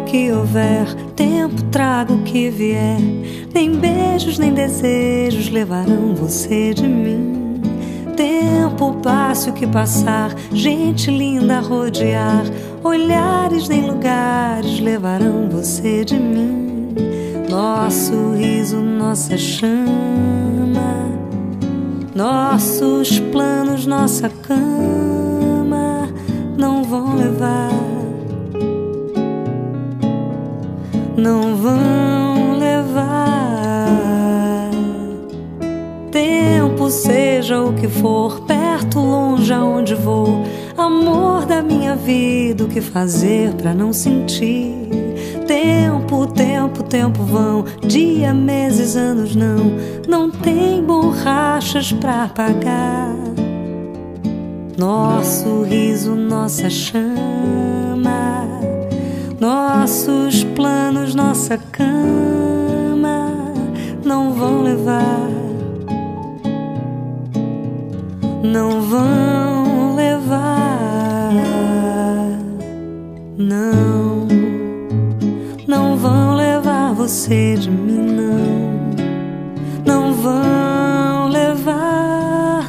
que houver, tempo traga o que vier. Nem beijos, nem desejos levarão você de mim. Tempo passe o que passar, gente linda a rodear. Olhares nem lugares levarão você de mim. Nosso riso, nossa chama, nossos planos, nossa cama não vão levar, não vão levar. Tempo seja o que for, perto, longe, aonde vou. Amor da minha vida, o que fazer pra não sentir? Tempo, tempo, tempo vão, dia, meses, anos não tem borrachas pra pagar. Nosso riso, nossa chama, nossos planos, nossa cama não vão levar, não vão levar, não vão levar você de mim, não vão levar,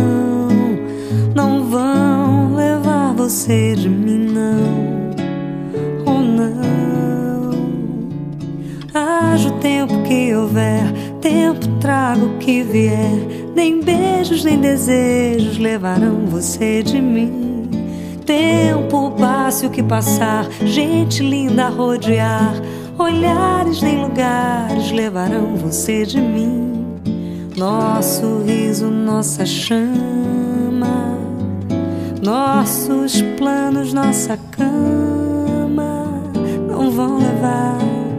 não vão levar você de mim, oh não. Haja o tempo que houver, tempo traga o que vier. Nem beijos, nem desejos levarão você de mim. Tempo passe o que passar, gente linda a rodear. Olhares nem lugares levarão você de mim. Nosso riso, nossa chama, nossos planos, nossa cama não vão levar,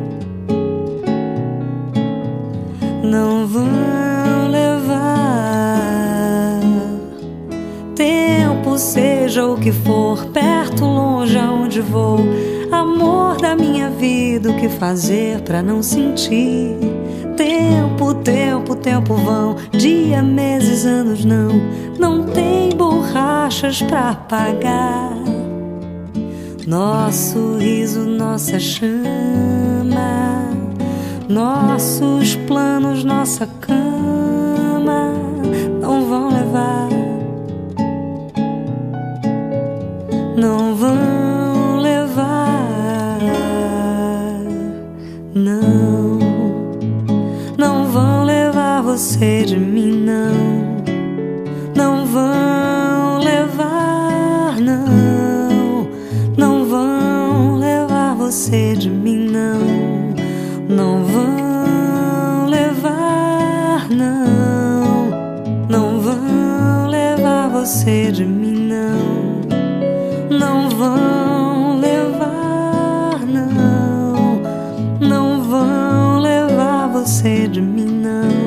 não vão levar. Tempo seja o que for, perto, longe, aonde vou. Amor da minha vida, o que fazer pra não sentir? Tempo, tempo, tempo vão, dia, meses, anos não tem borrachas pra pagar. Nosso riso, nossa chama, nossos planos, nossa cama não vão levar, não vão levar, não vão levar você de mim, não vão levar, não vão levar você de mim, não vão levar, não vão levar você de mim, não vão levar, não vão levar você de mim, não.